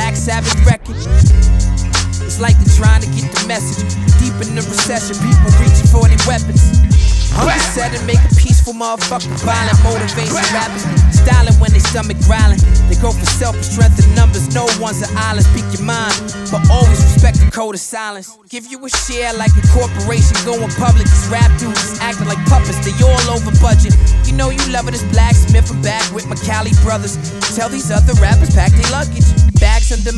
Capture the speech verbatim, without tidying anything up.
Black Sabbath record. It's like they're trying to get the message. Deep in the recession, people reaching for their weapons. Hunger set and make a peaceful motherfucker. Violent motivation rappers styling when they stomach growling. They go for selfish strength in numbers. No one's an island. Speak your mind, but always respect the code of silence. Give you a share like a corporation going public. These rap dudes acting like puppets. They all over budget. You know you love it as Blacksmith. I'm back with my Cali brothers. Tell these other rappers pack their luggage. Bags under